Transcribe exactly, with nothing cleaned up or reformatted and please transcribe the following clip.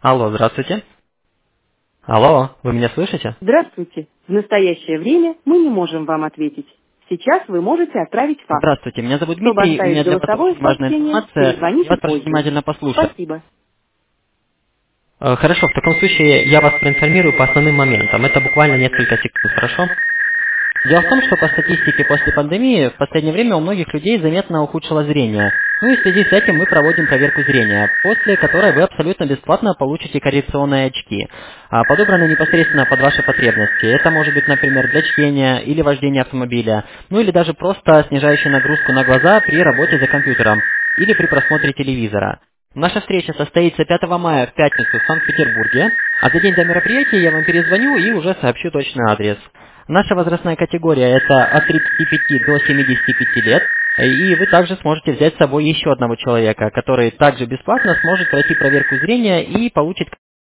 Алло, здравствуйте. Алло, вы меня слышите? Здравствуйте. В настоящее время мы не можем вам ответить. Сейчас вы можете отправить факс. Здравствуйте, меня зовут Чтобы Дмитрий, у оставить меня для вас голосовое очень важная сообщение, информация. Я перезвоните вас прошу позже. внимательно послушать. Спасибо. Э, Хорошо, в таком случае я вас проинформирую по основным моментам. Это буквально несколько секунд, хорошо? Дело в том, что по статистике после пандемии в последнее время у многих людей заметно ухудшило зрение. Ну и в связи с этим мы проводим проверку зрения, после которой вы абсолютно бесплатно получите коррекционные очки, а, подобранные непосредственно под ваши потребности. Это может быть, например, для чтения или вождения автомобиля, ну или даже просто снижающие нагрузку на глаза при работе за компьютером или при просмотре телевизора. Наша встреча состоится пятого мая в пятницу в Санкт-Петербурге, а за день до мероприятия я вам перезвоню и уже сообщу точный адрес. Наша возрастная категория это от тридцати пяти до семидесяти пяти лет, и вы также сможете взять с собой еще одного человека, который также бесплатно сможет пройти проверку зрения и получит